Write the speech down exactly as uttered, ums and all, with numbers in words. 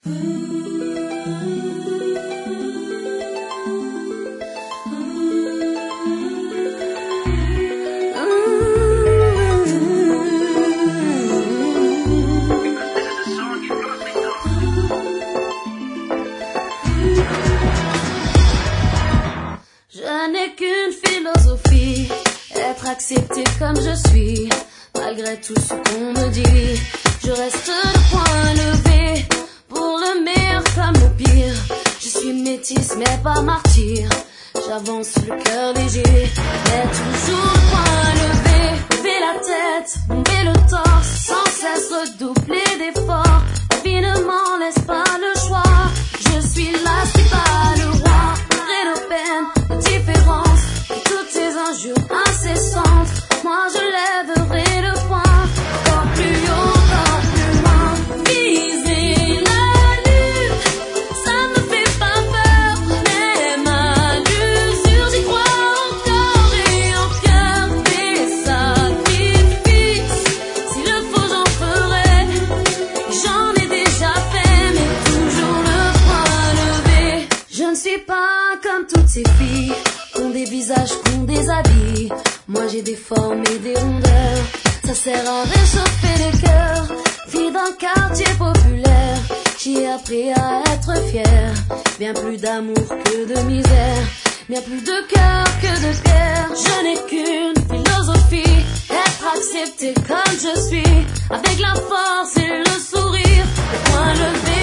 Je n'ai qu'une philosophie, être accepté comme je suis, malgré tout ce qu'on me dit. Je reste le point levé, pour le meilleur comme le pire. Je suis métisse mais pas martyr, j'avance le cœur léger, mais toujours le point levé. Lever la tête, bomber le torse, sans cesse redoubler d'efforts. La vie ne m'en laisse pas le choix, je suis là, c'est pas le roi. Malgré nos peines, nos différences, et toutes ces injures incessantes, moi je lèverai le poing, encore plus haut, encore plus loin. Viser la lune, ça me fait pas peur, même à l'usure, j'y crois encore et encore. Des sacrifices, s'il le faut j'en ferai, j'en ai déjà fait, mais toujours le point levé. Je ne suis pas comme toutes ces filles, qu'on des visages, qu'on des habits. Moi j'ai des formes et des rondeurs, ça sert à réchauffer les cœurs. Fille d'un quartier populaire, j'ai appris à être fière. Bien plus d'amour que de misère, bien plus de cœur que de pierre. Je n'ai qu'une philosophie, être accepté comme je suis, avec la force et le sourire, le point levé.